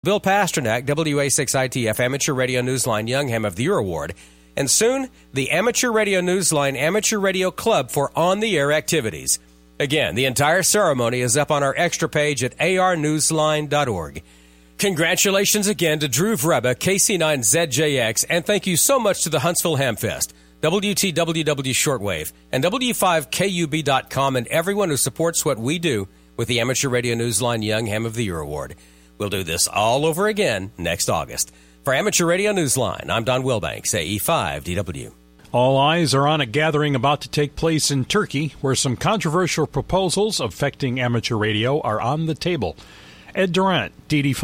Bill Pasternak, WA6ITF Amateur Radio Newsline Young Ham of the Year Award, and soon the Amateur Radio Newsline Amateur Radio Club for on-the-air activities. Again, the entire ceremony is up on our extra page at arnewsline.org. Congratulations again to Drew Vreba, KC9ZJX, and thank you so much to the Huntsville Hamfest, WTWW Shortwave, and W5KUB.com, and everyone who supports what we do with the Amateur Radio Newsline Young Ham of the Year Award. We'll do this all over again next August. For Amateur Radio Newsline, I'm Don Wilbanks, AE5DW. All eyes are on a gathering about to take place in Turkey, where some controversial proposals affecting amateur radio are on the table. Ed Durant,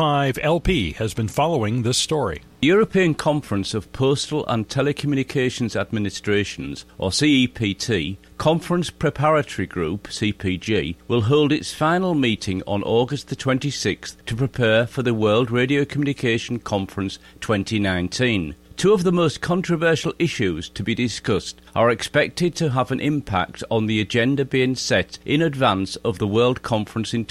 DD5LP, has been following this story. The European Conference of Postal and Telecommunications Administrations, or CEPT, Conference Preparatory Group, CPG, will hold its final meeting on August the 26th to prepare for the World Radio Communication Conference 2019. Two of the most controversial issues to be discussed are expected to have an impact on the agenda being set in advance of the World Conference in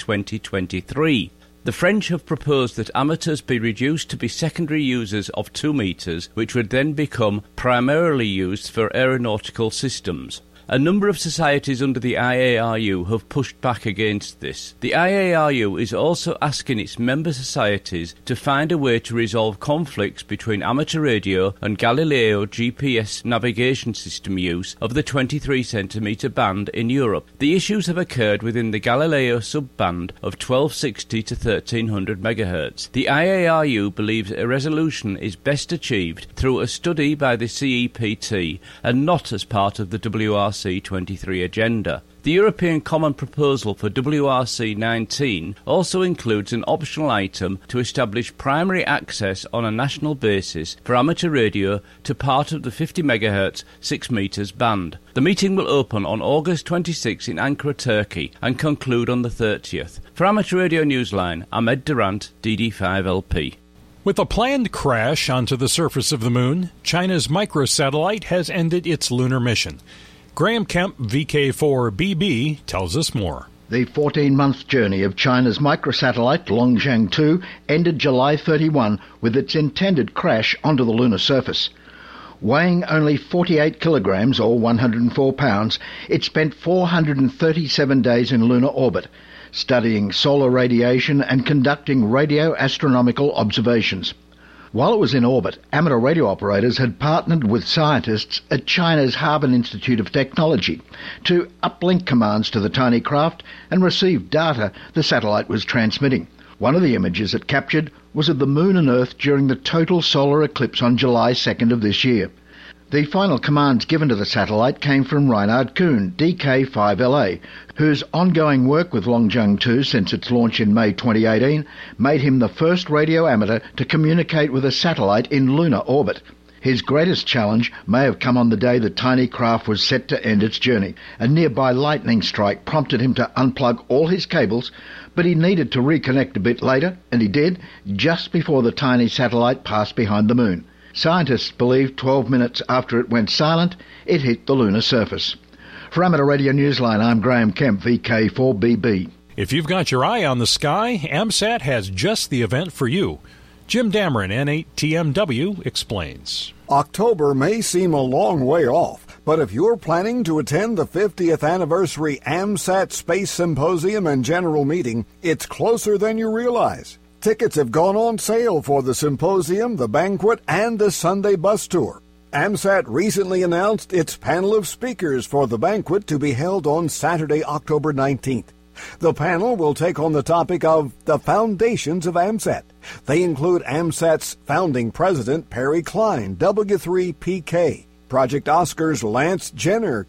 2023. The French have proposed that amateurs be reduced to be secondary users of 2 meters, which would then become primarily used for aeronautical systems. A number of societies under the IARU have pushed back against this. The IARU is also asking its member societies to find a way to resolve conflicts between amateur radio and Galileo GPS navigation system use of the 23 centimetre band in Europe. The issues have occurred within the Galileo subband of 1260 to 1300 MHz. The IARU believes a resolution is best achieved through a study by the CEPT and not as part of the WRC 23 agenda. The European Common Proposal for WRC 19 also includes an optional item to establish primary access on a national basis for amateur radio to part of the 50 MHz 6 meters band. The meeting will open on August 26 in Ankara, Turkey, and conclude on the 30th. For Amateur Radio Newsline, I'm Ed Durant, DD5LP. With a planned crash onto the surface of the moon, China's microsatellite has ended its lunar mission. Graham Kemp, VK4BB, tells us more. The 14-month journey of China's microsatellite Longzheng 2 ended July 31 with its intended crash onto the lunar surface. Weighing only 48 kilograms or 104 pounds, it spent 437 days in lunar orbit, studying solar radiation and conducting radio astronomical observations. While it was in orbit, amateur radio operators had partnered with scientists at China's Harbin Institute of Technology to uplink commands to the tiny craft and receive data the satellite was transmitting. One of the images it captured was of the Moon and Earth during the total solar eclipse on July 2nd of this year. The final commands given to the satellite came from Reinhard Kuhn, DK5LA, whose ongoing work with Longzheng 2 since its launch in May 2018 made him the first radio amateur to communicate with a satellite in lunar orbit. His greatest challenge may have come on the day the tiny craft was set to end its journey. A nearby lightning strike prompted him to unplug all his cables, but he needed to reconnect a bit later, and he did, just before the tiny satellite passed behind the moon. Scientists believe 12 minutes after it went silent, it hit the lunar surface. For Amateur Radio Newsline, I'm Graham Kemp, VK4BB. If you've got your eye on the sky, AMSAT has just the event for you. Jim Dameron, N8TMW, explains. October may seem a long way off, but if you're planning to attend the 50th anniversary AMSAT Space Symposium and General Meeting, it's closer than you realize. Tickets have gone on sale for the symposium, the banquet, and the Sunday bus tour. AMSAT recently announced its panel of speakers for the banquet to be held on Saturday, October 19th. The panel will take on the topic of the foundations of AMSAT. They include AMSAT's founding president, Perry Klein, W3PK, Project Oscar's Lance Jenner,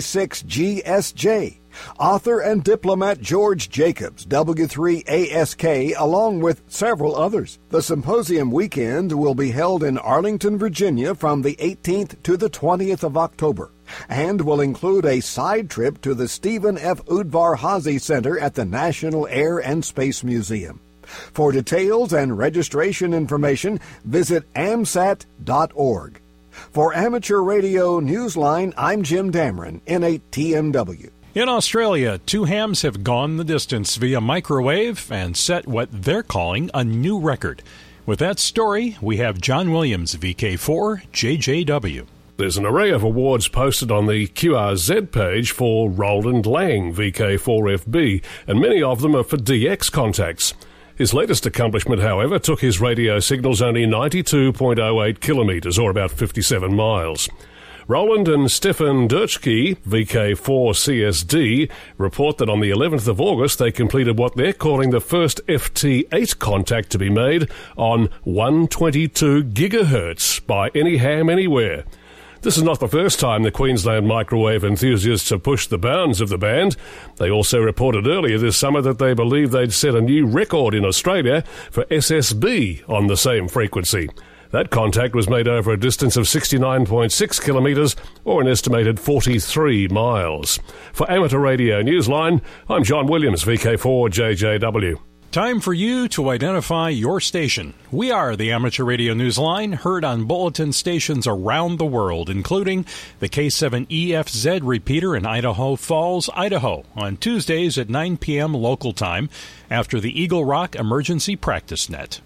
K6GSJ, author and diplomat George Jacobs, W3ASK, along with several others. The symposium weekend will be held in Arlington, Virginia from the 18th to the 20th of October and will include a side trip to the Stephen F. Udvar-Hazy Center at the National Air and Space Museum. For details and registration information, visit amsat.org. For Amateur Radio Newsline, I'm Jim Dameron, N8TMW. In Australia, two hams have gone the distance via microwave and set what they're calling a new record. With that story, we have John Williams, VK4 JJW. There's an array of awards posted on the QRZ page for Roland Lang, VK4FB, and many of them are for DX contacts. His latest accomplishment, however, took his radio signals only 92.08 kilometres, or about 57 miles. Roland and Stefan Durchke, VK4CSD, report that on the 11th of August they completed what they're calling the first FT8 contact to be made on 122 gigahertz by any ham anywhere. This is not the first time the Queensland microwave enthusiasts have pushed the bounds of the band. They also reported earlier this summer that they believe they'd set a new record in Australia for SSB on the same frequency. That contact was made over a distance of 69.6 kilometres, or an estimated 43 miles. For Amateur Radio Newsline, I'm John Williams, VK4JJW. Time for you to identify your station. We are the Amateur Radio Newsline, heard on bulletin stations around the world, including the K7EFZ repeater in Idaho Falls, Idaho, on Tuesdays at 9 p.m. local time after the Eagle Rock Emergency Practice Net.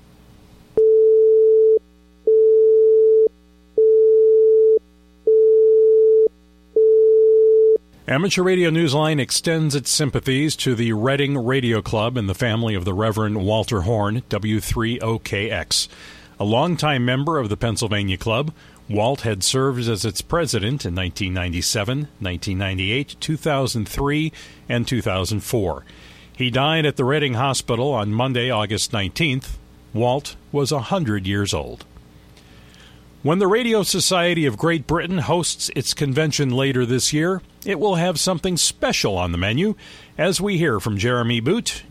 Amateur Radio Newsline extends its sympathies to the Reading Radio Club and the family of the Reverend Walter Horn, W3OKX. A longtime member of the Pennsylvania Club, Walt had served as its president in 1997, 1998, 2003, and 2004. He died at the Reading Hospital on Monday, August 19th. Walt was 100 years old. When the Radio Society of Great Britain hosts its convention later this year, it will have something special on the menu, as we hear from Jeremy Boot,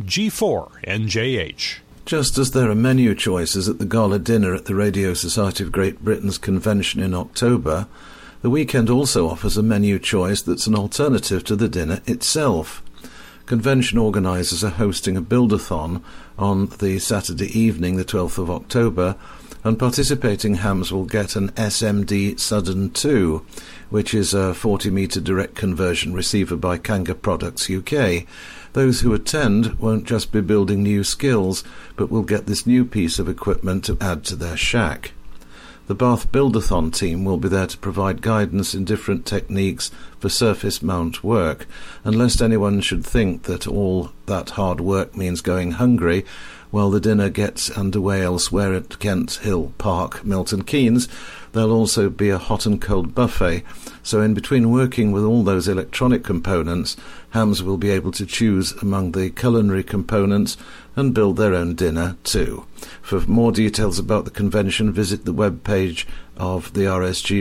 G4NJH. Just as there are menu choices at the gala dinner at the Radio Society of Great Britain's convention in October, the weekend also offers a menu choice that's an alternative to the dinner itself. Convention organisers are hosting a build-a-thon on the Saturday evening, the 12th of October, and participating hams will get an SMD Sudden 2, which is a 40-metre direct conversion receiver by Kanga Products UK. Those who attend won't just be building new skills, but will get this new piece of equipment to add to their shack. The Bath Build-a-thon team will be there to provide guidance in different techniques for surface mount work, and lest anyone should think that all that hard work means going hungry, while the dinner gets underway elsewhere at Kent Hill Park, Milton Keynes, there'll also be a hot and cold buffet, so in between working with all those electronic components, hams will be able to choose among the culinary components and build their own dinner too. For more details about the convention, visit the web page of the RSGB,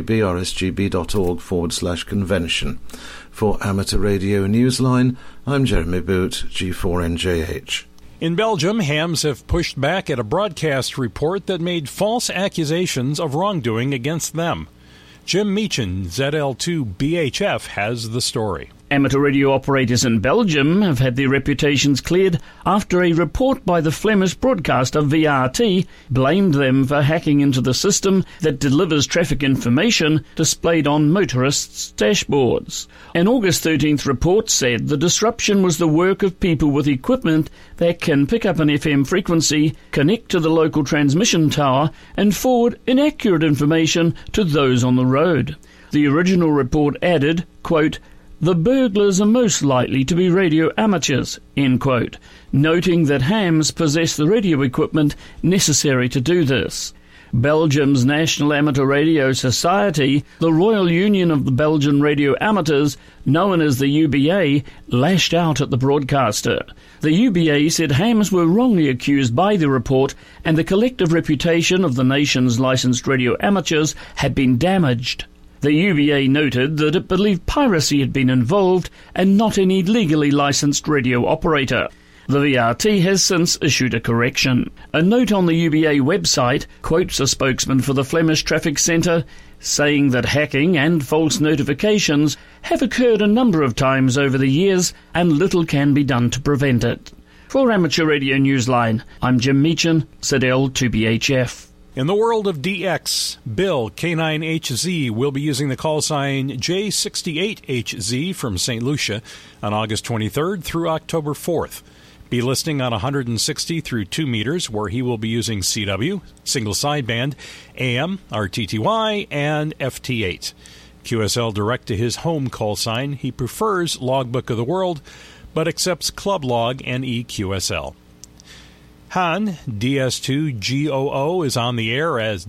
rsgb.org/convention. For Amateur Radio Newsline, I'm Jeremy Boot, G4NJH. In Belgium, hams have pushed back at a broadcast report that made false accusations of wrongdoing against them. Jim Meechan, ZL2BHF, has the story. Amateur radio operators in Belgium have had their reputations cleared after a report by the Flemish broadcaster VRT blamed them for hacking into the system that delivers traffic information displayed on motorists' dashboards. An August 13th report said the disruption was the work of people with equipment that can pick up an FM frequency, connect to the local transmission tower, and forward inaccurate information to those on the road. The original report added, quote, "The burglars are most likely to be radio amateurs," end quote, noting that hams possess the radio equipment necessary to do this. Belgium's National Amateur Radio Society, the Royal Union of the Belgian Radio Amateurs, known as the UBA, lashed out at the broadcaster. The UBA said hams were wrongly accused by the report and the collective reputation of the nation's licensed radio amateurs had been damaged. The UBA noted that it believed piracy had been involved and not any legally licensed radio operator. The VRT has since issued a correction. A note on the UBA website quotes a spokesman for the Flemish Traffic Centre, saying that hacking and false notifications have occurred a number of times over the years and little can be done to prevent it. For Amateur Radio Newsline, I'm Jim Meechan, ZL2BHF. In the world of DX, Bill K9HZ will be using the call sign J68HZ from St. Lucia on August 23rd through October 4th. Be listening on 160 through 2 meters, where he will be using CW, single sideband, AM, RTTY, and FT8. QSL direct to his home call sign. He prefers Logbook of the World, but accepts Club Log and EQSL. Han, DS2GOO, is on the air as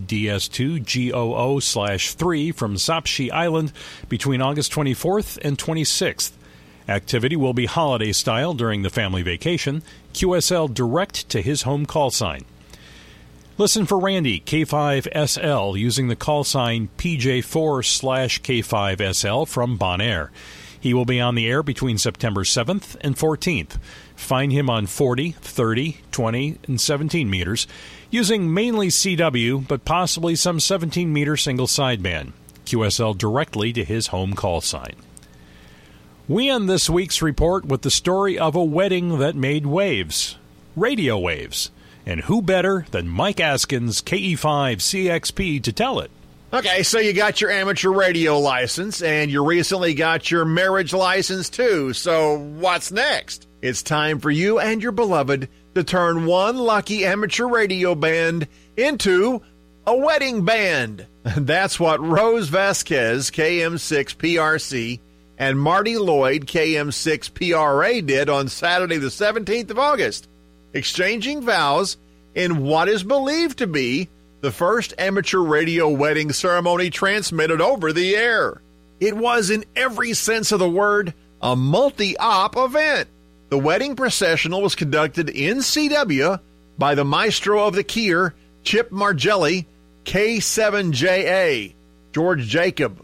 DS2GOO/3 from Sapshi Island between August 24th and 26th. Activity will be holiday style during the family vacation. QSL direct to his home call sign. Listen for Randy, K5SL, using the call sign PJ4/K5SL from Bonaire. He will be on the air between September 7th and 14th. Find him on 40, 30, 20, and 17 meters, using mainly CW, but possibly some 17-meter single sideband. QSL directly to his home call sign. We end this week's report with the story of a wedding that made waves. Radio waves. And who better than Mike Askins, KE5CXP, to tell it? Okay, so you got your amateur radio license, and you recently got your marriage license, too. So what's next? It's time for you and your beloved to turn one lucky amateur radio band into a wedding band. That's what Rose Vasquez, KM6PRC, and Marty Lloyd, KM6PRA, did on Saturday the 17th of August, exchanging vows in what is believed to be the first amateur radio wedding ceremony transmitted over the air. It was, in every sense of the word, a multi-op event. The wedding processional was conducted in CW by the maestro of the Kier, Chip Margelli, K7JA. George Jacob,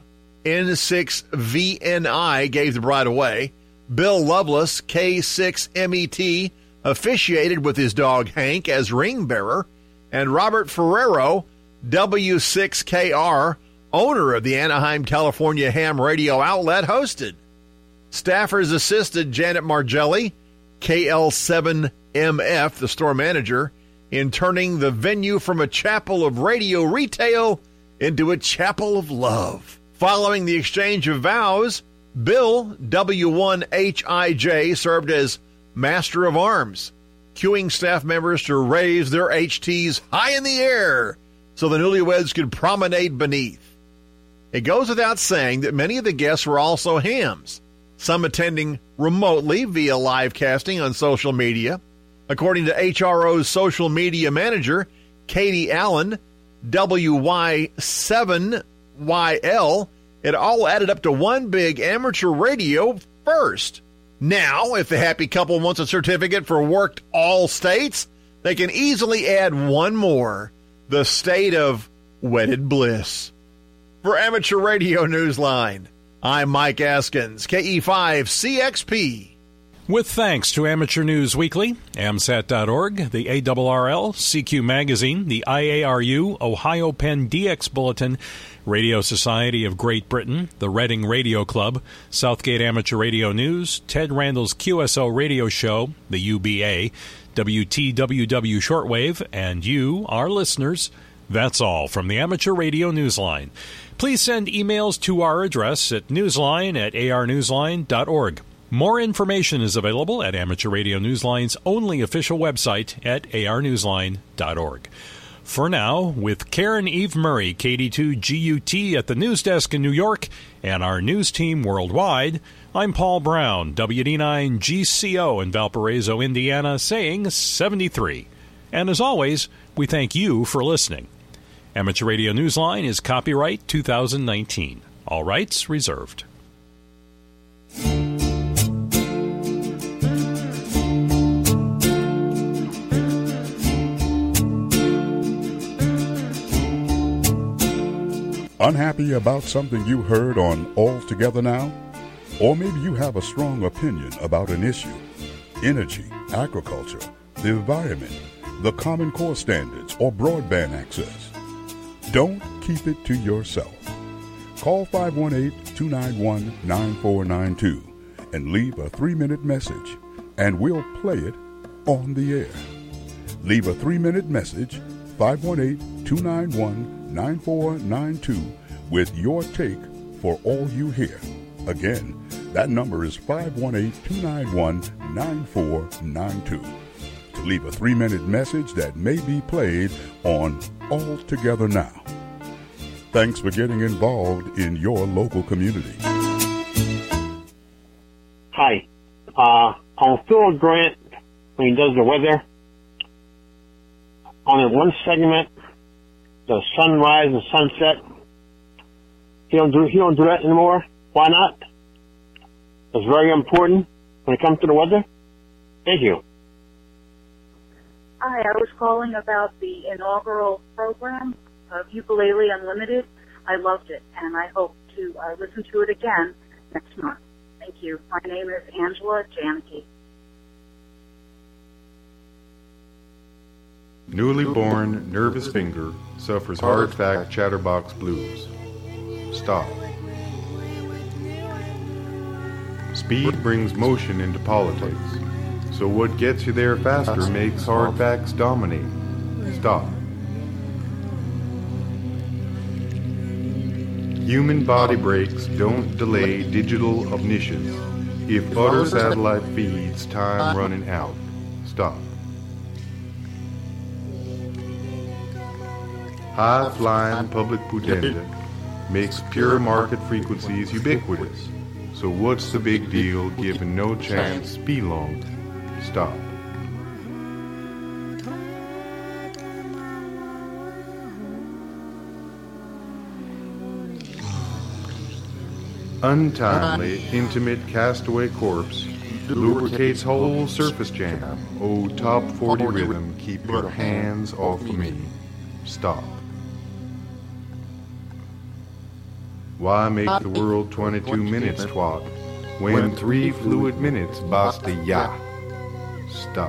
N6VNI, gave the bride away. Bill Lovelace, K6MET, officiated with his dog Hank as ring bearer. And Robert Ferrero, W6KR, owner of the Anaheim, California ham radio outlet, hosted. Staffers assisted Janet Margelli, KL7MF, the store manager, in turning the venue from a chapel of radio retail into a chapel of love. Following the exchange of vows, Bill, W1HIJ, served as Master of Arms, cueing staff members to raise their HTs high in the air so the newlyweds could promenade beneath. It goes without saying that many of the guests were also hams, some attending remotely via live casting on social media. According to HRO's social media manager, Katie Allen, WY7YL, it all added up to one big amateur radio first. Now, if the happy couple wants a certificate for worked all states, they can easily add one more, the state of wedded bliss. For Amateur Radio Newsline, I'm Mike Askins, KE5CXP. With thanks to Amateur News Weekly, AMSAT.org, the ARRL, CQ Magazine, the IARU, Ohio Penn DX Bulletin, Radio Society of Great Britain, the Reading Radio Club, Southgate Amateur Radio News, Ted Randall's QSO Radio Show, the UBA, WTWW Shortwave, and you, our listeners. That's all from the Amateur Radio Newsline. Please send emails to our address at newsline@arnewsline.org. More information is available at Amateur Radio Newsline's only official website at arnewsline.org. For now, with Karen Eve Murray, KD2GUT at the news desk in New York, and our news team worldwide, I'm Paul Brown, WD9GCO in Valparaiso, Indiana, saying 73. And as always, we thank you for listening. Amateur Radio Newsline is copyright 2019. All rights reserved. Unhappy about something you heard on All Together Now? Or maybe you have a strong opinion about an issue. Energy, agriculture, the environment, the Common Core standards, or broadband access. Don't keep it to yourself. Call 518-291-9492 and leave a 3-minute message, and we'll play it on the air. Leave a 3-minute message, 518 518-291-9492 with your take for all you hear. Again, that number is 518-291-9492. To leave a 3-minute message that may be played on All Together Now. Thanks for getting involved in your local community. Hi. On Phil Grant, when he does the weather, on one segment, the sunrise and sunset, he don't do that anymore. Why not? It's very important when it comes to the weather. Thank you. Hi, I was calling about the inaugural program of Ukulele Unlimited. I loved it, and I hope to listen to it again next month. Thank you. My name is Angela Janicki. Newly born, nervous finger suffers hard fact chatterbox blues. Stop. Speed brings motion into politics, so what gets you there faster makes hard facts dominate. Stop. Human body breaks don't delay digital omniscience. If utter satellite feeds time running out. Stop. High-flying public pudenda makes pure market frequencies ubiquitous. So what's the big deal given no chance belong? Stop. Untimely, intimate castaway corpse lubricates whole surface jam. Oh, top 40 rhythm, keep your hands off of me. Stop. Why make the world 22 minutes, twat, when 3 fluid minutes basta ya? Stop.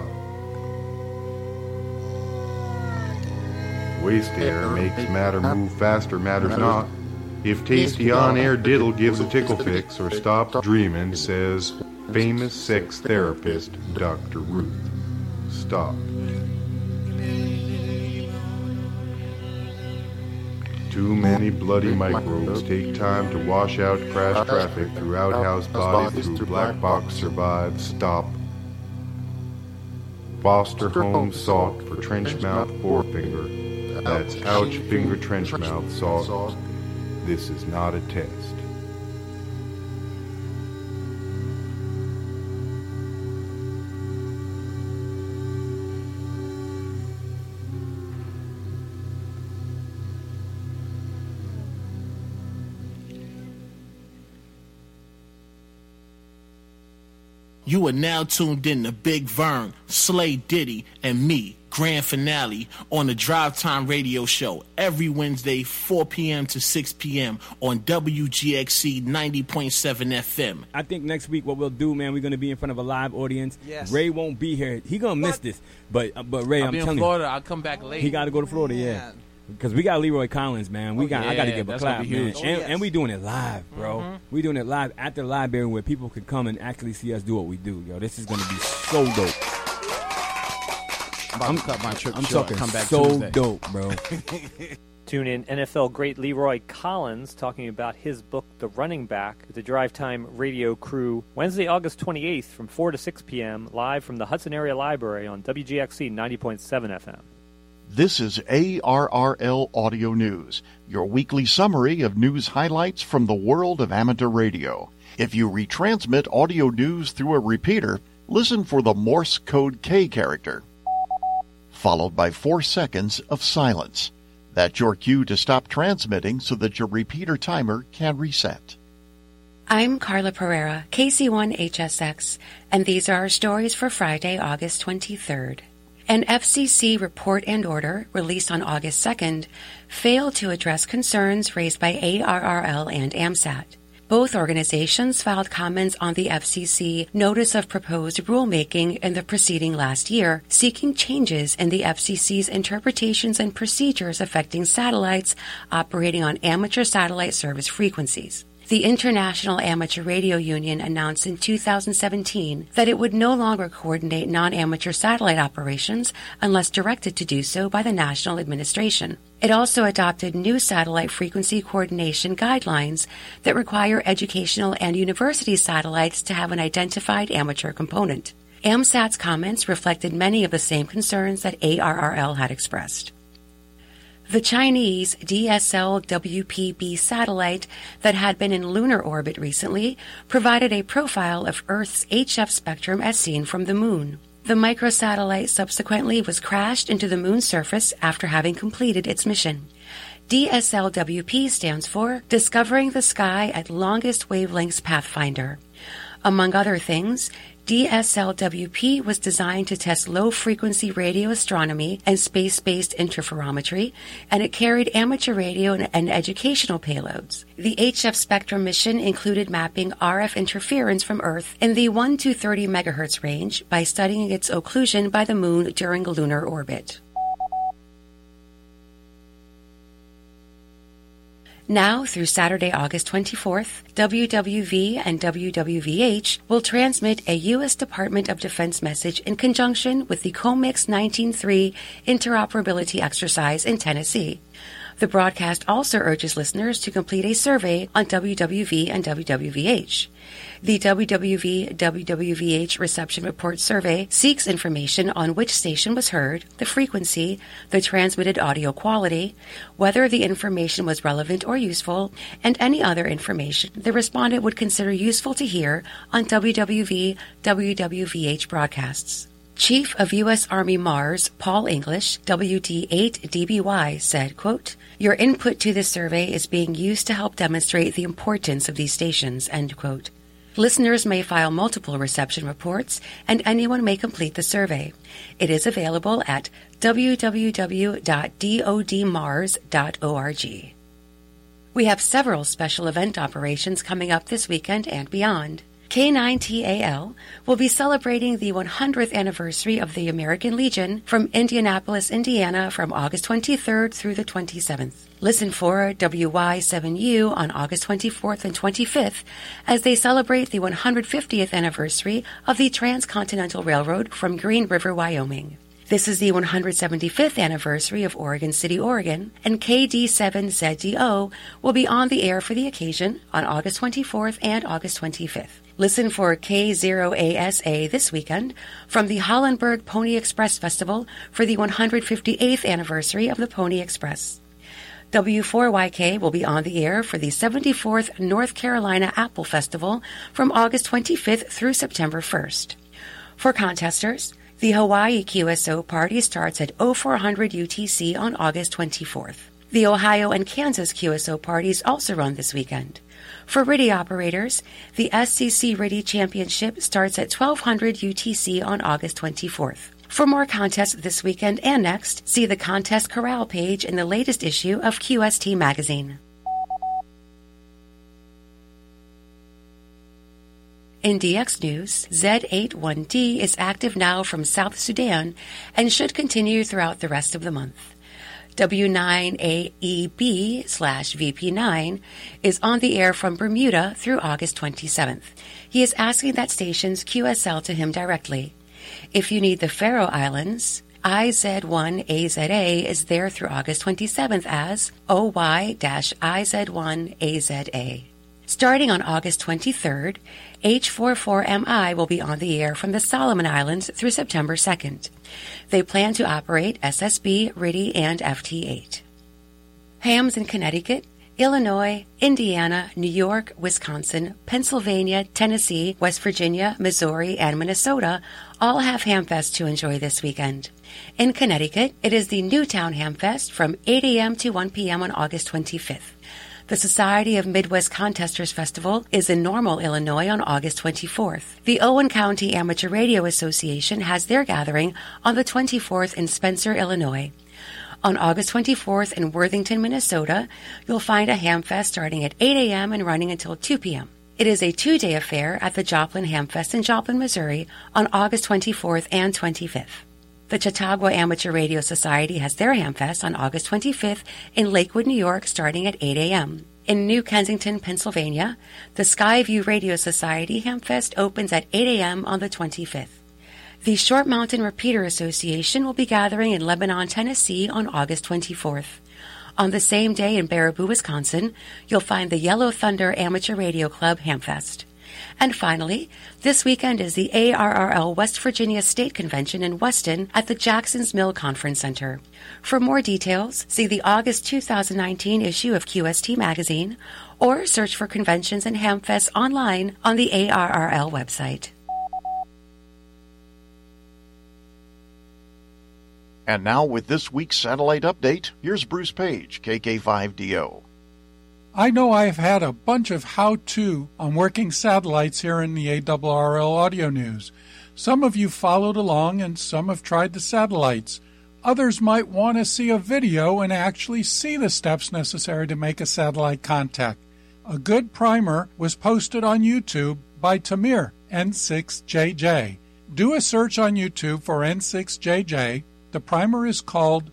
Waste air makes matter move faster, matters not. If tasty on-air diddle gives a tickle fix or stop dreaming, says famous sex therapist Dr. Ruth. Stop. Too many bloody microbes take time to wash out crash traffic through outhouse bodies through black box survive. Stop. Foster home sought for trench mouth forefinger. That's ouch finger trench mouth sought. This is not a test. You are now tuned in to Big Vern, Slay Diddy, and me, Grand Finale, on the Drive Time Radio Show every Wednesday, 4 p.m. to 6 p.m. on WGXC 90.7 FM. I think next week what we'll do, man, we're going to be in front of a live audience. Yes. Ray won't be here. He going to miss this. But Ray, I'm telling you. I'll be in Florida. I'll come back late. He got to go to Florida, yeah. Because we got Leroy Collins, man. I got to give a clap, man. And we doing it live, bro. Mm-hmm. We doing it live at the library where people could come and actually see us do what we do. Yo, this is going to be so dope. I'm cut my trip I'm short. talking Come back so Tuesday. dope, bro. Tune in NFL great Leroy Collins talking about his book, The Running Back, with the Drive Time radio crew Wednesday, August 28th from 4 to 6 p.m. live from the Hudson Area Library on WGXC 90.7 FM. This is ARRL Audio News, your weekly summary of news highlights from the world of amateur radio. If you retransmit audio news through a repeater, listen for the Morse code K character, followed by 4 seconds of silence. That's your cue to stop transmitting so that your repeater timer can reset. I'm Carla Pereira, KC1HSX, and these are our stories for Friday, August 23rd. An FCC report and order released on August 2nd failed to address concerns raised by ARRL and AMSAT. Both organizations filed comments on the FCC Notice of Proposed Rulemaking in the proceeding last year, seeking changes in the FCC's interpretations and procedures affecting satellites operating on amateur satellite service frequencies. The International Amateur Radio Union announced in 2017 that it would no longer coordinate non-amateur satellite operations unless directed to do so by the national administration. It also adopted new satellite frequency coordination guidelines that require educational and university satellites to have an identified amateur component. AMSAT's comments reflected many of the same concerns that ARRL had expressed. The Chinese DSL-WPB satellite that had been in lunar orbit recently provided a profile of Earth's HF spectrum as seen from the Moon. The microsatellite subsequently was crashed into the Moon's surface after having completed its mission. DSL-WP stands for Discovering the Sky at Longest Wavelengths Pathfinder. Among other things, DSL-WP was designed to test low-frequency radio astronomy and space-based interferometry, and it carried amateur radio and educational payloads. The HF Spectrum mission included mapping RF interference from Earth in the 1 to 30 MHz range by studying its occlusion by the Moon during lunar orbit. Now, through Saturday, August 24th, WWV and WWVH will transmit a U.S. Department of Defense message in conjunction with the COMIX 19.3 interoperability exercise in Tennessee. The broadcast also urges listeners to complete a survey on WWV and WWVH. The WWV-WWVH Reception Report Survey seeks information on which station was heard, the frequency, the transmitted audio quality, whether the information was relevant or useful, and any other information the respondent would consider useful to hear on WWV-WWVH broadcasts. Chief of U.S. Army Mars, Paul English, WD-8DBY, said, quote, "Your input to this survey is being used to help demonstrate the importance of these stations," end quote. Listeners may file multiple reception reports, and anyone may complete the survey. It is available at www.dodmars.org. We have several special event operations coming up this weekend and beyond. K9TAL will be celebrating the 100th anniversary of the American Legion from Indianapolis, Indiana from August 23rd through the 27th. Listen for WY7U on August 24th and 25th as they celebrate the 150th anniversary of the Transcontinental Railroad from Green River, Wyoming. This is the 175th anniversary of Oregon City, Oregon, and KD7ZDO will be on the air for the occasion on August 24th and August 25th. Listen for K0ASA this weekend from the Hollenberg Pony Express Festival for the 158th anniversary of the Pony Express. W4YK will be on the air for the 74th North Carolina Apple Festival from August 25th through September 1st. For contesters, the Hawaii QSO party starts at 0400 UTC on August 24th. The Ohio and Kansas QSO parties also run this weekend. For RTTY operators, the SCC RTTY Championship starts at 1200 UTC on August 24th. For more contests this weekend and next, see the Contest Corral page in the latest issue of QST Magazine. In DX News, Z81D is active now from South Sudan and should continue throughout the rest of the month. W9AEB/VP9 is on the air from Bermuda through August 27th. He is asking that stations QSL to him directly. If you need the Faroe Islands, IZ1AZA is there through August 27th as OY-IZ1AZA. Starting on August 23rd, H44MI will be on the air from the Solomon Islands through September 2nd. They plan to operate SSB, RTTY, and FT8. Hams in Connecticut, Illinois, Indiana, New York, Wisconsin, Pennsylvania, Tennessee, West Virginia, Missouri, and Minnesota all have Hamfest to enjoy this weekend. In Connecticut, it is the Newtown Hamfest from 8 a.m. to 1 p.m. on August 25th. The Society of Midwest Contesters Festival is in Normal, Illinois on August 24th. The Owen County Amateur Radio Association has their gathering on the 24th in Spencer, Illinois. On August 24th in Worthington, Minnesota, you'll find a Hamfest starting at 8 a.m. and running until 2 p.m. It is a two-day affair at the Joplin Hamfest in Joplin, Missouri on August 24th and 25th. The Chautauqua Amateur Radio Society has their Hamfest on August 25th in Lakewood, New York, starting at 8 a.m. In New Kensington, Pennsylvania, the Skyview Radio Society Hamfest opens at 8 a.m. on the 25th. The Short Mountain Repeater Association will be gathering in Lebanon, Tennessee on August 24th. On the same day in Baraboo, Wisconsin, you'll find the Yellow Thunder Amateur Radio Club Hamfest. And finally, this weekend is the ARRL West Virginia State Convention in Weston at the Jackson's Mill Conference Center. For more details, see the August 2019 issue of QST Magazine or search for conventions and Hamfests online on the ARRL website. And now with this week's satellite update, here's Bruce Page, KK5DO. I know I've had a bunch of how-to on working satellites here in the ARRL Audio News. Some of you followed along and some have tried the satellites. Others might want to see a video and actually see the steps necessary to make a satellite contact. A good primer was posted on YouTube by Tamir, N6JJ. Do a search on YouTube for N6JJ. The primer is called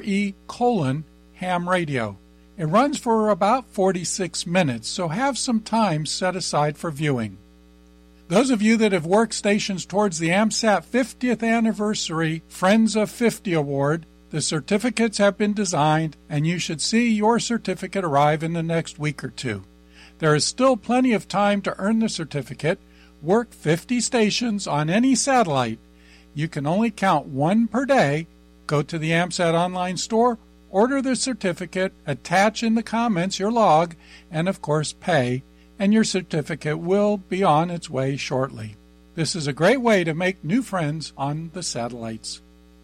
RE:ham radio. It runs for about 46 minutes, so have some time set aside for viewing. Those of you that have workstations towards the AMSAT 50th Anniversary Friends of 50 Award, the certificates have been designed, and you should see your certificate arrive in the next week or two. There is still plenty of time to earn the certificate. Work 50 stations on any satellite. You can only count one per day. Go to the AMSAT online store, order the certificate, attach in the comments your log, and of course pay, and your certificate will be on its way shortly. This is a great way to make new friends on the satellites.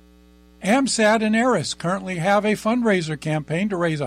AMSAT and ARIS currently have a fundraiser campaign to raise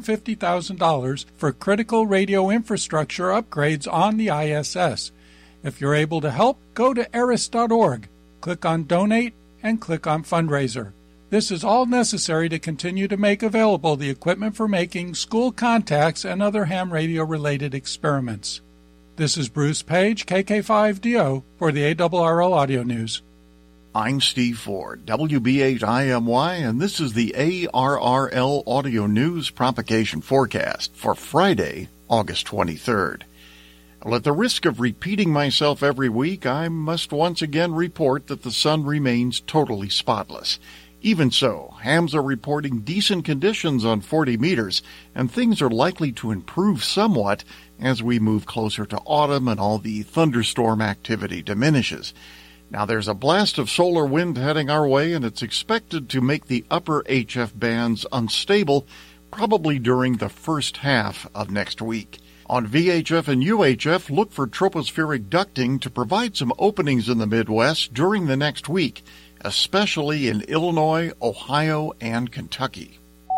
$150,000 for critical radio infrastructure upgrades on the ISS. If you're able to help, go to aris.org, click on Donate, and click on Fundraiser. This is all necessary to continue to make available the equipment for making school contacts and other ham radio-related experiments. This is Bruce Page, KK5DO, for the ARRL Audio News. I'm Steve Ford, WB8IMY, and this is the ARRL Audio News propagation forecast for Friday, August 23rd. Well, at the risk of repeating myself every week, I must once again report that the sun remains totally spotless. Even so, hams are reporting decent conditions on 40 meters, and things are likely to improve somewhat as we move closer to autumn and all the thunderstorm activity diminishes. Now, there's a blast of solar wind heading our way, and it's expected to make the upper HF bands unstable, probably during the first half of next week. On VHF and UHF, look for tropospheric ducting to provide some openings in the Midwest during the next week, especially in Illinois, Ohio, and Kentucky.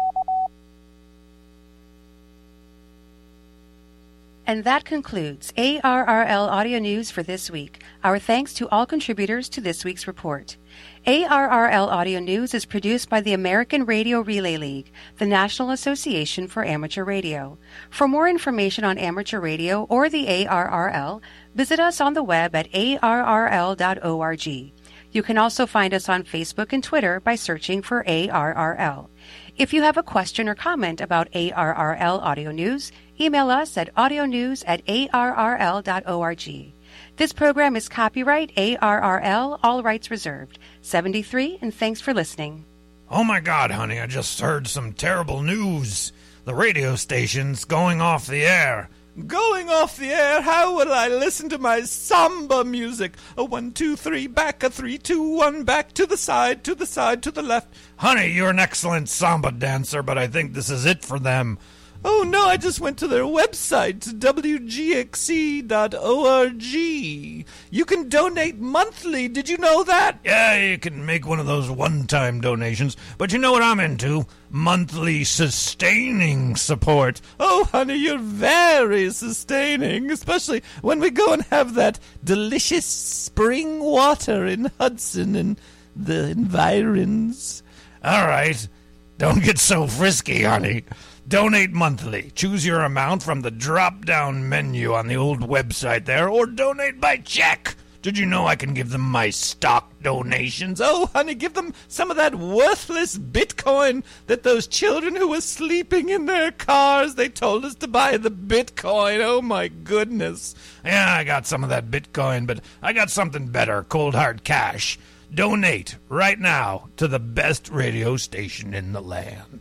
And that concludes ARRL Audio News for this week. Our thanks to all contributors to this week's report. ARRL Audio News is produced by the American Radio Relay League, the National Association for Amateur Radio. For more information on amateur radio or the ARRL, visit us on the web at arrl.org. You can also find us on Facebook and Twitter by searching for ARRL. If you have a question or comment about ARRL Audio News, email us at audionews@arrl.org. This program is copyright ARRL, all rights reserved. 73, and thanks for listening. Oh my God, honey, I just heard some terrible news. The radio station's going off the air. Going off the air? How will I listen to my samba music? A 1, 2, 3, back, a 3, 2, 1, back, to the side, to the side, to the left. Honey, you're an excellent samba dancer, but I think this is it for them. Oh no, I just went to their website, wgxc.org. You can donate monthly, did you know that? Yeah, you can make one of those one-time donations, but you know what I'm into? Monthly sustaining support. Oh, honey, you're very sustaining, especially when we go and have that delicious spring water in Hudson and the environs. All right, don't get so frisky, honey. Donate monthly. Choose your amount from the drop-down menu on the old website there, or donate by check. Did you know I can give them my stock donations? Oh, honey, give them some of that worthless Bitcoin that those children who were sleeping in their cars, they told us to buy the Bitcoin. Oh, my goodness. Yeah, I got some of that Bitcoin, but I got something better, cold hard cash. Donate right now to the best radio station in the land.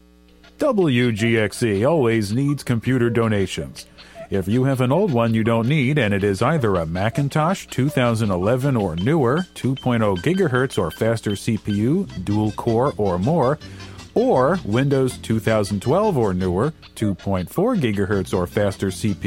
WGXE always needs computer donations. If you have an old one you don't need and it is either a Macintosh 2011 or newer, 2.0 gigahertz or faster CPU, dual core or more, or Windows 2012 or newer, 2.4 gigahertz or faster CPU,